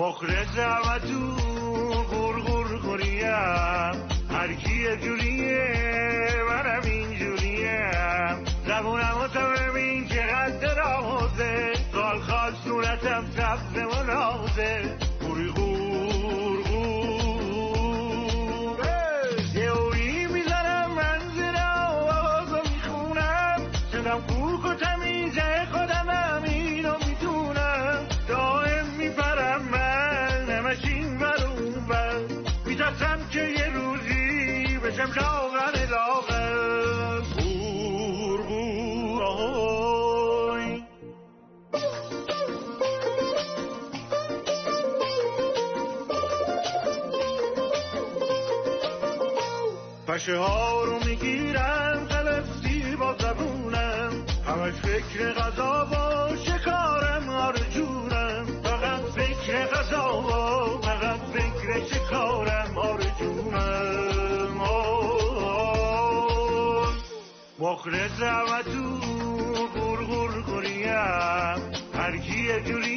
مخلصم و تو غرغر کنیم هر کی یه جوریه منم این جوریم زبونم و تو ببین چقدر نازه خال خال صورتم سبز و نازه غوری غور غور یه اوری میزنم من زیر آوازو میخونم شدم کوک و تمیزه خودم اینو میدونم دائم میپرم من همش این بر اون بر میترسم که یه روزی بشم لاغر لاغر غور غور آهای پشه ها رو میگیرم قلفتی با زبونم همش فکر غذا و شکارم آرزونم فقط فکر غذا و فقط فکر شکارم آرزونم مخلصم و تو غرغر کنیم هر کی یه جوری